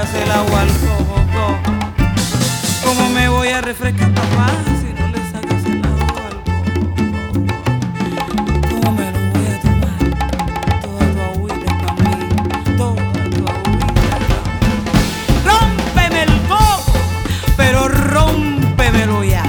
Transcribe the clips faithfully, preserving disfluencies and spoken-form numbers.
sacas el agua al coco. ¿Cómo me voy a refrescar, papá, si no le sacas el agua al coco? ¿Cómo me lo voy a tomar? Toda tu agüita es pa' mí, toda tu agüita es pa' mí. Rómpeme el coco, pero rómpemelo ya.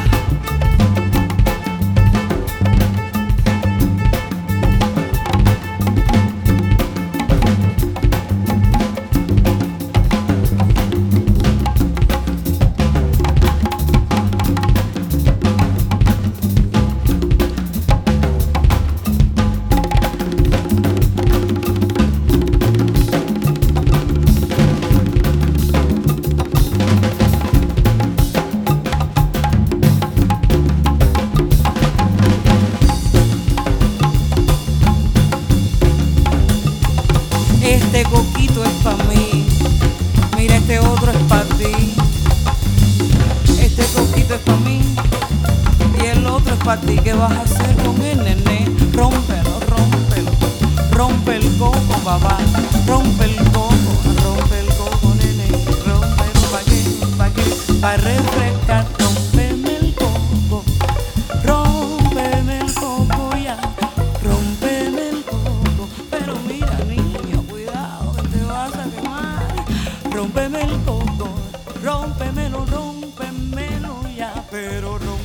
Este coquito es pa' mí, mira este otro es pa' ti. Este coquito es pa' mí y el otro es pa' ti. ¿Qué vas a hacer con el nené? Rómpelo, rómpelo, rompe el coco, papá, rompe el coco, rompe el coco, nene, rómpelo, ¿pa' qué? ¿Pa' qué? Pa' refrescar, rómpeme el coco, rómpeme el coco ya, rómpeme el coco, pero mira niño, cuidado que te vas a quemar, rómpeme el coco, rómpemelo, rómpemelo ya, pero rómpemelo.